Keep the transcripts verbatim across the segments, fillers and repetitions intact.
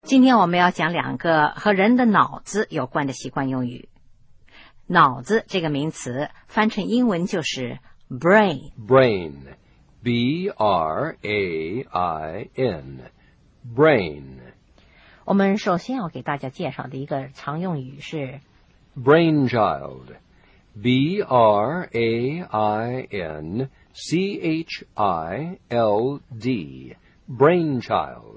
今天我们要讲两个和人的脑子有关的习惯用语。脑子这个名词翻成英文就是 brain。 Brain. B R A I N. Brain. 我们首先要给大家介绍的一个常用语是 Brainchild. B R A I N C H I L D. Brainchild.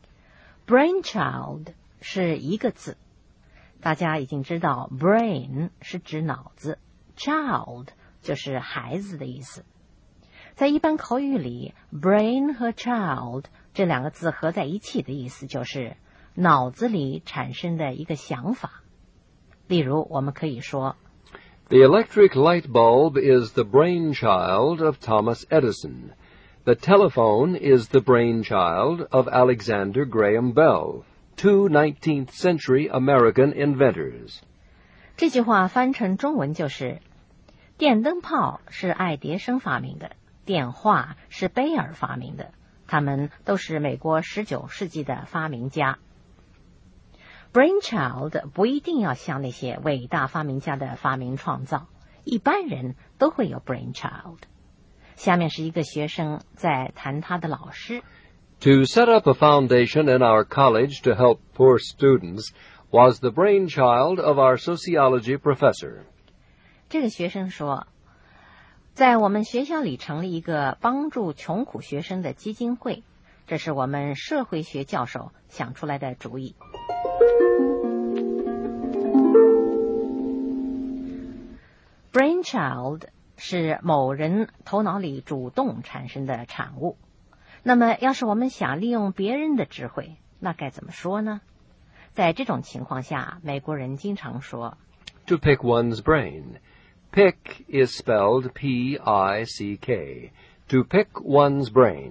brainchild 是一个字，大家已经知道 brain 是指脑子， child 就是孩子的意思。在一般口语里， brain 和 child 这两个字合在一起的意思就是脑子里产生的一个想法。例如我们可以说 The electric light bulb is the brainchild of Thomas Edison. The telephone is the brainchild of Alexander Graham Bell, two nineteenth century American inventors. 这句话翻成中文就是电灯泡是爱迪生发明的，电话是贝尔发明的，他们都是美国十九世纪的发明家。brainchild 不一定要像那些伟大发明家的发明创造，一般人都会有 brainchild。 下面是一个学生在谈他的老师。 To set up a foundation in our college to help poor students was the brainchild of our sociology professor. 这个学生说，在我们学校里成立一个帮助穷苦学生的基金会，这是我们社会学教授想出来的主意。brainchild 是某人头脑里主动产生的产物。那么要是我们想利用别人的智慧，那该怎么说呢？在这种情况下，美国人经常说 To pick one's brain. Pick is spelled P I C K. To pick one's brain.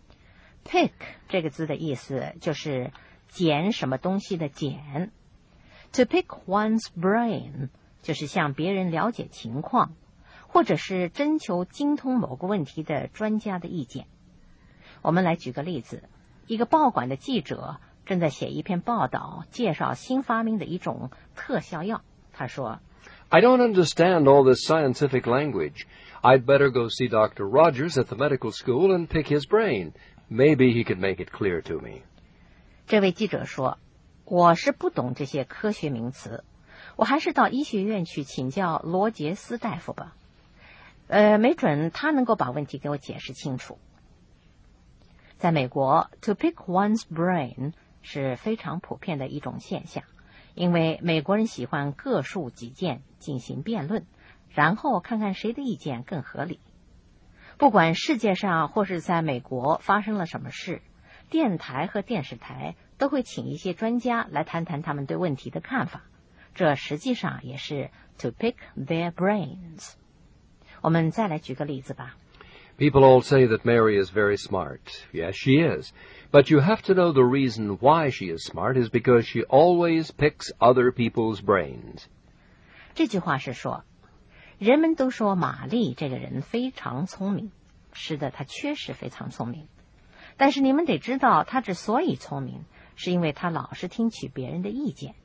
pick 这个字的意思就是捡什么东西的捡。To pick one's brain 就是向别人了解情况，或者是征求精通某个问题的专家的意见。我们来举个例子，一个报馆的记者正在写一篇报道，介绍新发明的一种特效药。他说 I don't understand all this scientific language. I'd better go see Doctor Rogers at the medical school and pick his brain. Maybe he could make it clear to me. 这位记者说，我是不懂这些科学名词，我还是到医学院去请教罗杰斯大夫吧。呃，没准他能够把问题给我解释清楚。在美国 to pick one's brain 是非常普遍的一种现象，因为美国人喜欢各抒己见，进行辩论，然后看看谁的意见更合理。不管世界上或是在美国发生了什么事，电台和电视台都会请一些专家来谈谈他们对问题的看法，这实际上也是 to pick their brains。 我们再来举个例子吧。 People all say that Mary is very smart. Yes, she is. But you have to know the reason why she is smart is because she always picks other people's brains. 这句话是说，人们都说玛丽这个人非常聪明，是的，她确实非常聪明。但是你们得知道，她之所以聪明，是因为她老是听取别人的意见。